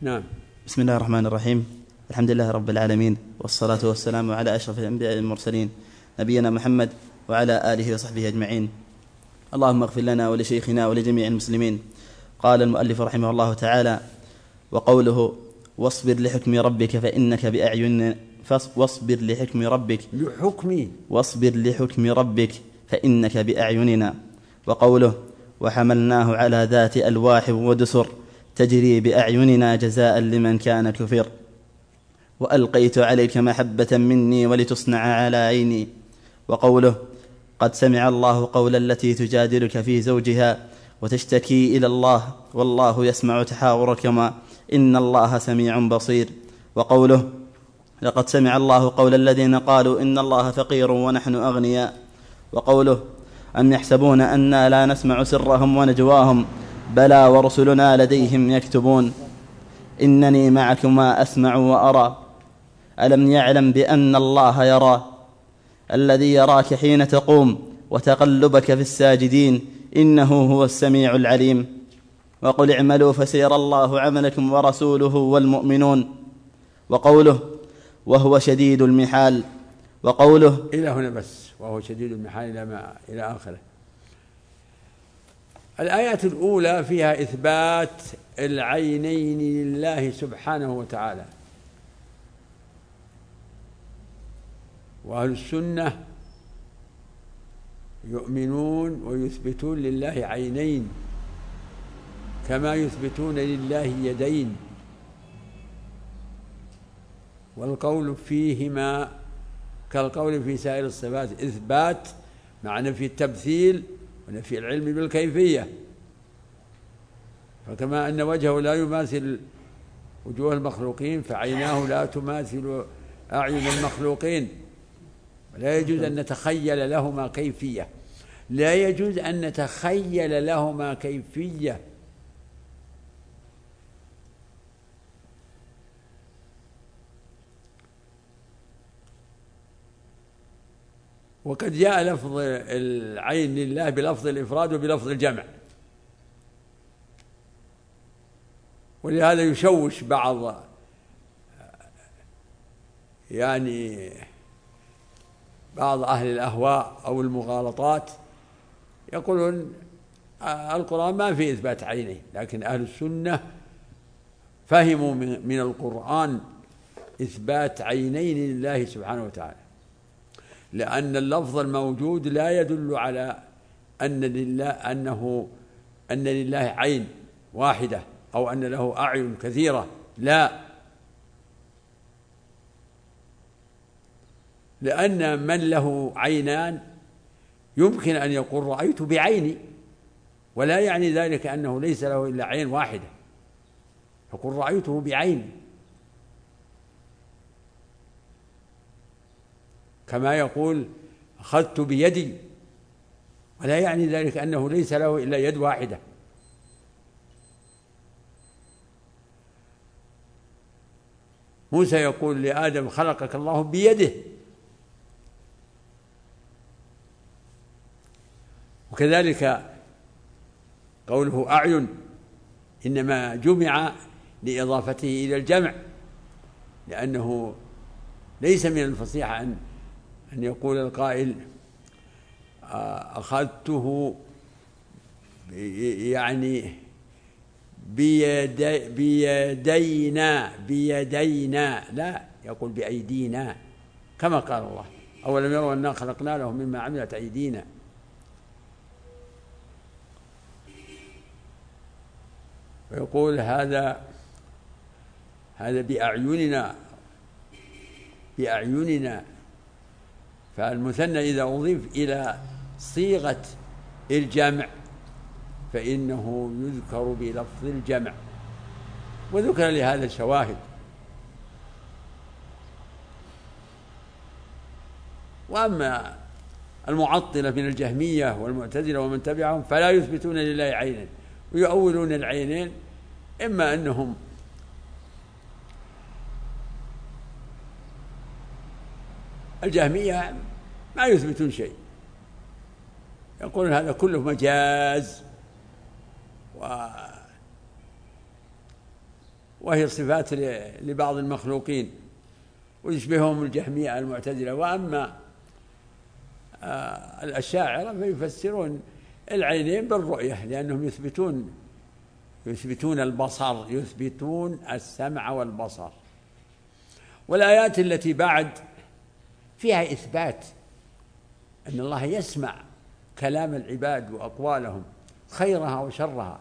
نعم. بسم الله الرحمن الرحيم. الحمد لله رب العالمين، والصلاة والسلام على أشرف الأنبياء المرسلين نبينا محمد وعلى آله وصحبه أجمعين. اللهم اغفر لنا ولشيخنا ولجميع المسلمين. قال المؤلف رحمه الله تعالى: وقوله واصبر لحكم ربك فإنك بأعيننا واصبر لحكم ربك فإنك بأعيننا. وقوله وحملناه على ذات ألواح ودسر تجري بأعيننا جزاء لمن كان كفر. وألقيت عليك محبة مني ولتصنع على عيني. وقوله قد سمع الله قول التي تجادلك في زوجها وتشتكي إلى الله والله يسمع تحاوركما إن الله سميع بصير. وقوله لقد سمع الله قول الذين قالوا إن الله فقير ونحن أغنياء. وقوله أم يحسبون أنا لا نسمع سرهم ونجواهم بلى ورسلنا لديهم يكتبون إنني معكما أسمع وأرى ألم يعلم بأن الله يرى الذي يراك حين تقوم وتقلبك في الساجدين إنه هو السميع العليم. وقل اعملوا فسيرى الله عملكم ورسوله والمؤمنون. وقوله وهو شديد المحال. وقوله إلى هنا بس، وهو شديد المحال إلى آخره. الآيات الأولى فيها إثبات العينين لله سبحانه وتعالى، وأهل السنة يؤمنون ويثبتون لله عينين كما يثبتون لله يدين، والقول فيهما كالقول في سائر الصفات إثبات مع نفي التمثيل ونفي العلم بالكيفية. فكما أن وجهه لا يماثل وجوه المخلوقين فعيناه لا تماثل أعين المخلوقين، لا يجوز أن نتخيل لهما كيفية، لا يجوز أن نتخيل لهما كيفية. وقد جاء لفظ العين لله بلفظ الإفراد وبلفظ الجمع، ولهذا يشوش بعض أهل الأهواء أو المغالطات، يقولون القرآن ما فيه إثبات عينين، لكن أهل السنة فهموا من القرآن إثبات عينين لله سبحانه وتعالى، لأن اللفظ الموجود لا يدل على أن لله عين واحدة أو أن له أعين كثيرة، لا، لأن من له عينان يمكن أن يقول رأيت بعيني، ولا يعني ذلك أنه ليس له إلا عين واحدة، يقول رأيته بعيني، كما يقول أخذت بيدي، ولا يعني ذلك أنه ليس له إلا يد واحدة. موسى يقول لآدم خلقك الله بيده، وكذلك قوله أعين إنما جمع لإضافته إلى الجمع، لأنه ليس من الفصيحة أن يقول القائل أخذته يعني بيدينا، لا، يقول بأيدينا كما قال الله أولم يروا أنا خلقنا لهم مما عملت أيدينا. ويقول هذا بأعيننا، فالمثنى إذا أضيف إلى صيغة الجمع فإنه يذكر بلفظ الجمع، وذكر لهذا شواهد. وأما المعطلة من الجهمية والمعتزلة ومن تبعهم فلا يثبتون لله عينا ويؤولون العينين، إما أنهم الجهمية ما يثبتون شيء، يقولون هذا كله مجاز وهي صفات لبعض المخلوقين، ويشبههم الجهمية المعتزلة. وأما الأشاعرة فيفسرون العينين بالرؤية، لأنهم يثبتون البصر، يثبتون السمع والبصر. والآيات التي بعد فيها إثبات أن الله يسمع كلام العباد وأقوالهم، خيرها وشرها،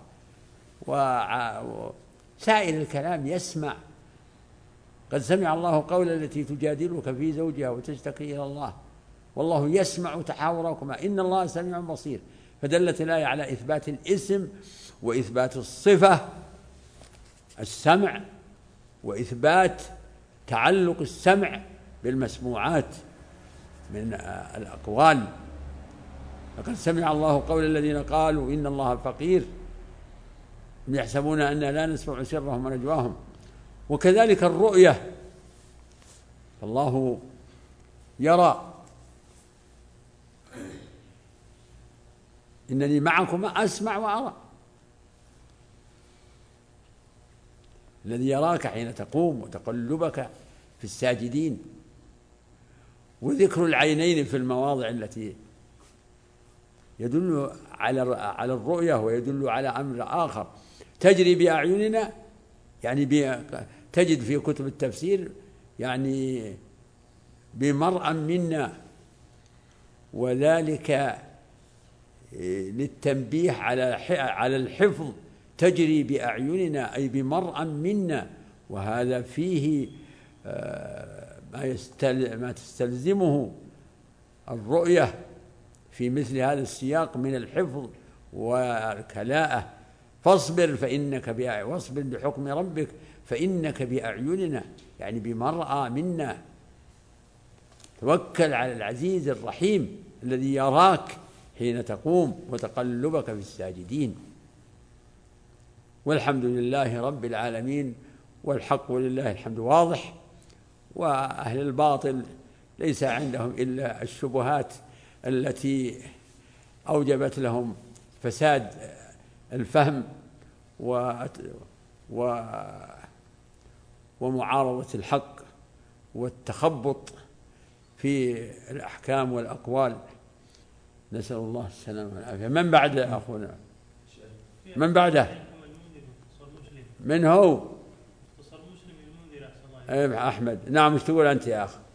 وسائر الكلام يسمع. قد سمع الله قول التي تجادلك في زوجها وتشتكي إلى الله والله يسمع تحاوركما إن الله سميع بصير. فدلت الآية على إثبات الاسم وإثبات الصفة السمع، وإثبات تعلق السمع بالمسموعات من الأقوال. لقد سمع الله قول الذين قالوا إن الله فقير يحسبون أننا لا نسمع سرهم ونجواهم. وكذلك الرؤية، الله يرى. إنني معكم أسمع وأرى. الذي يراك حين تقوم وتقلبك في الساجدين. وذكر العينين في المواضع التي يدل على الرؤية ويدل على أمر آخر. تجري بأعيننا، يعني تجد في كتب التفسير يعني بمرأ منا، وذلك للتنبيه على الحفظ. تجري بأعيننا أي بمرأ منا، وهذا فيه ما تستلزمه الرؤية في مثل هذا السياق من الحفظ والكلاءة. فاصبر واصبر بحكم ربك فإنك بأعيننا، يعني بمرأى منا. توكل على العزيز الرحيم الذي يراك حين تقوم وتقلبك في الساجدين. والحمد لله رب العالمين، والحق ولله الحمد واضح. وأهل الباطل ليس عندهم إلا الشبهات التي أوجبت لهم فساد الفهم ومعارضة الحق والتخبط في الأحكام والأقوال. نسأل الله السلامة والعافية. من بعد أخونا؟ من بعده؟ من هو؟ أحمد. نعم. مش تقول أنت يا أخ؟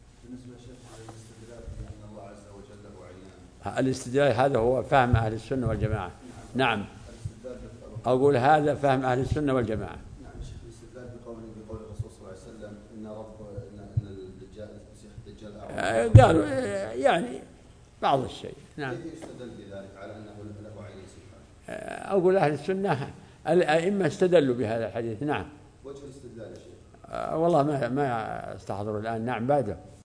الاستدلال هذا هو فهم أهل السنة والجماعة. نعم. أقول هذا فهم أهل السنة والجماعة. نعم شيخ. الاستدلال بقول الرسول صلى الله عليه وسلم إن الدجال المسيح الدجال قالوا يعني بعض الشيء. نعم. كيف يستدل بذلك على أنه له عين سبحانه؟ أقول أهل السنة الأئمة استدلوا بهذا الحديث. نعم. وجه الاستدلال يا شيخ؟ والله ما استحضر الآن. نعم. بعده.